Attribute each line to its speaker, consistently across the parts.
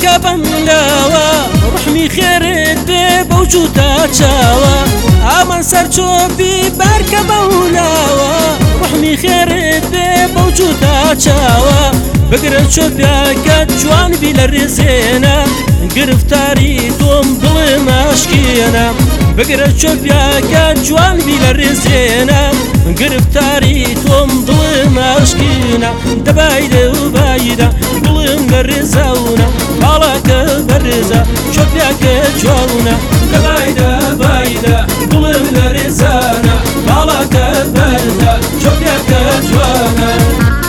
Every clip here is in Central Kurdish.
Speaker 1: باركة بملاوة رحمي خيرت بوجودها تشاوى أمان سرچوبي باركة بملاوة رحمي خيرت بوجودها تشاوى بقرت شوبياك جوان بلا الرزينة قرفتاري توم ظلم أشكينا بقرت شوبياك جوان بلا الرزينة قرفتاري توم ظلم أشكينا دبايدة وبايدة ظلم الرزاونا بالاك برزة شوبياك جوانا دبايدة بايدة ظلم الرزانا بالاك برزة شوبياك جوانا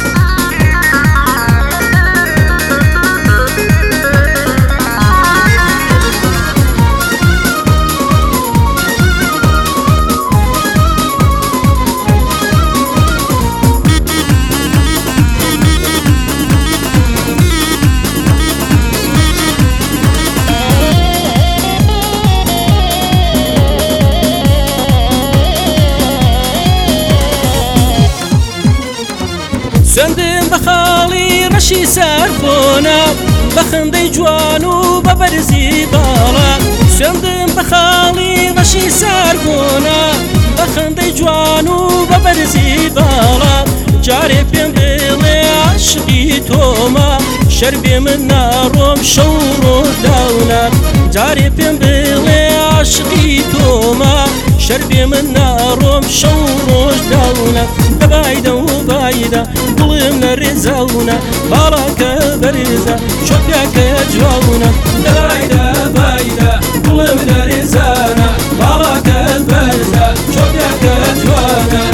Speaker 1: سندم بخالي رشي سارفونا بخندي جوانو ببرزي بالا سندم بخالي رشي سارفونا بخندي جوانو ببرزي بالا جاري بين بيلي عشقي توما شربي من نارهم شورو دونا جاري بين بيلي عشقي توما شربي من نارهم شورو دونا بايدة وبايدة ظلم الرزاونا بالاك برزة شوفياك جوانا بايدة بايدة ظلم الرزانا بالاك برزة شوفياك جوانا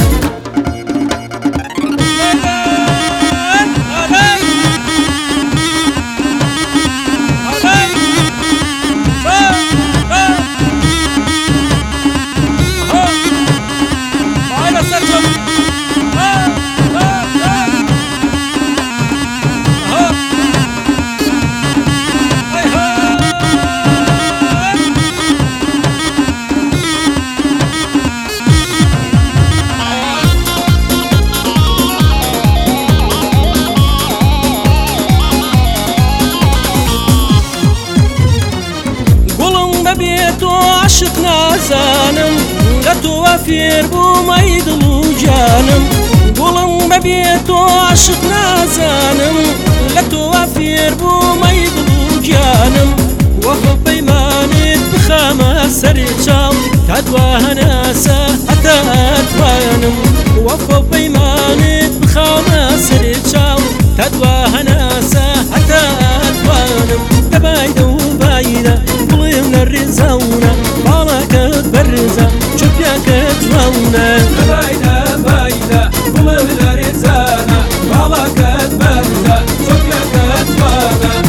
Speaker 1: بيتو عشق نازانم لتو وفير بو ما يدلو جانم قولم ببيتو عشق نازانم لتو وفير بو ما يدلو جانم وفو بيمانت بخامة سريتشاو تدوى هناسة حتى أدوانم وفو بيمانت بخامة سريتشاو تدوى هناسة حتى أدوانم تبايدة وبايدة الرزاونا بالاك برزة شوفياك جوانا بايدة بايدة ظلم الرزانا بالاك برزة شوفياك جوانا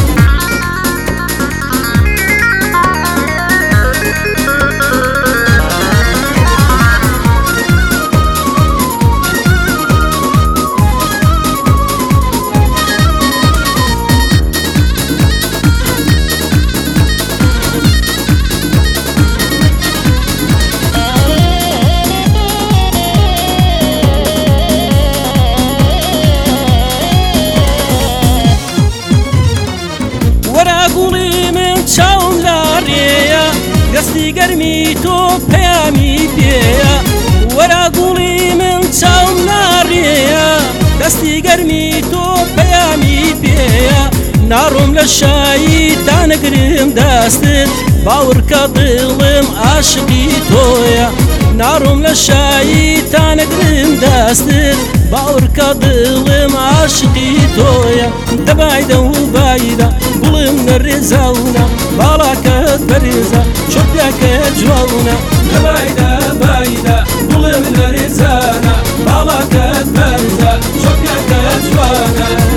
Speaker 1: قولي من شاوم لاريا قصدي قرمي تو بيامي بيا ورا قولي من شاوم لاريا قصدي قرمي تو بيامي بيا نارم للشاي تانقرم داستت باور كظلم عاشقي تويا نارم للشاي تانقرم داستت باور كظلم عاشقي تويا دبايدة وبايدة ظلم الرزاونا بالاك برزة شوفياك جوانا دبايدة بايدة ظلم الرزانا بالاك برزة شوفياك جوانا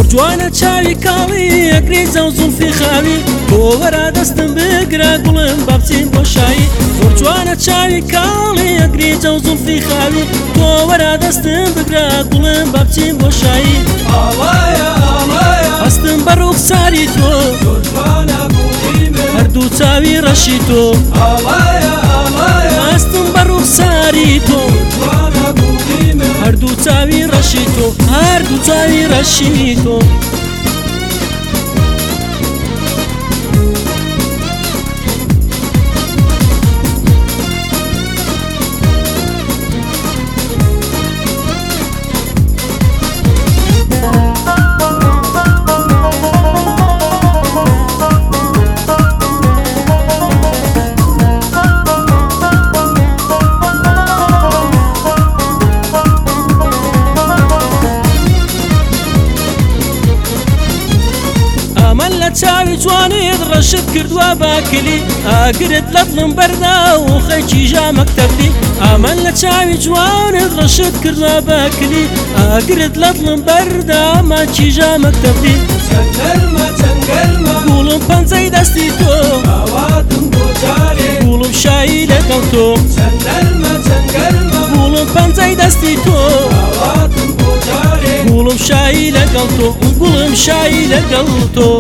Speaker 1: جوانە چاوی کاڵی ئەگری جەو زولفی خاوی تۆ وەرە دەستم بگرە گوڵم با بچین بۆ شایی زۆر جوانە چاوی کاڵی ئەگری جەو زولفی خاوی تۆ وەرە دەستم بگرە گوڵم با بچین بۆ شایی
Speaker 2: ئاڵایە ئاڵایە
Speaker 1: هەستم بە ڕوخساری تۆ
Speaker 2: زۆر جوانە گوڵی من
Speaker 1: هەردوو چاوی ڕەشی تۆ
Speaker 2: ئاڵایە ئاڵایە
Speaker 1: هەستم بە ڕوخساری تۆ
Speaker 2: جوانە گوڵی من
Speaker 1: هەردوو چاوی ڕەشی تۆ هەردوو چاوی ڕەشی تۆ چاوی جوانێت ڕەشت کردووە باکلی ئاگرت لە دڵم بەردا و خەیکی ژا مەکتەبی ئامەن لە چاوی جوانت ڕەشت کردووە باکلی ئاگرت لە دڵم بەردا ماچی ژا مەکتەبی
Speaker 2: چەنگەرمە چەنگەرمە
Speaker 1: گوڵم پەنجەی دەستی تۆ
Speaker 2: ئاواتم بۆ جارێ
Speaker 1: گوڵم شایی لەگەڵ تۆ
Speaker 2: چەنگەرمە چەنگەرمە
Speaker 1: گوڵم پەنجەی دەستی تۆ
Speaker 2: ئاواتم بۆ جارێ
Speaker 1: گوڵم شایی لەگەڵ تۆ گوڵم شایی لەگەڵ تۆ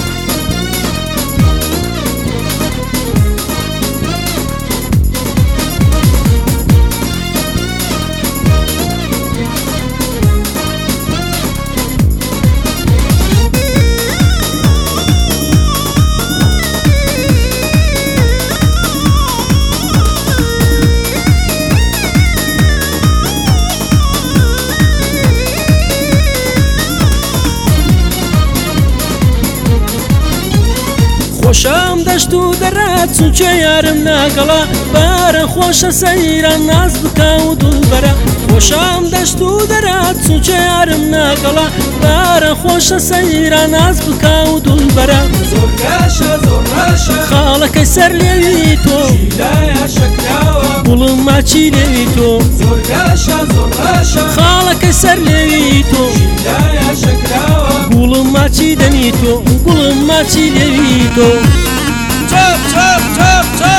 Speaker 1: خۆشەم دەشت و دەرات چونچە یارم ناگەڵا بارە خۆشە سەیران ناز بکە و دڵبەرە خۆشەم دەشت و دەرات چونچە یارم ناگەڵا بارە خۆشە سەیران ناز بکە و دڵبەرە
Speaker 2: زۆر گاشە زۆر ڕاشە
Speaker 1: خاڵەکەی سەر لێوی تۆ
Speaker 2: شیلایە شەکراوە
Speaker 1: گوڵم ماچی لێوی تۆ
Speaker 2: زۆر گاشە زۆر ڕاشە
Speaker 1: خاڵەکەی سەر لێوی تۆ
Speaker 2: شیلایە شەکراوە
Speaker 1: گوڵم ماچی دەنی تۆ گوڵم ماچی لێوی تۆ
Speaker 2: چاپ چاپ چاپ چاپ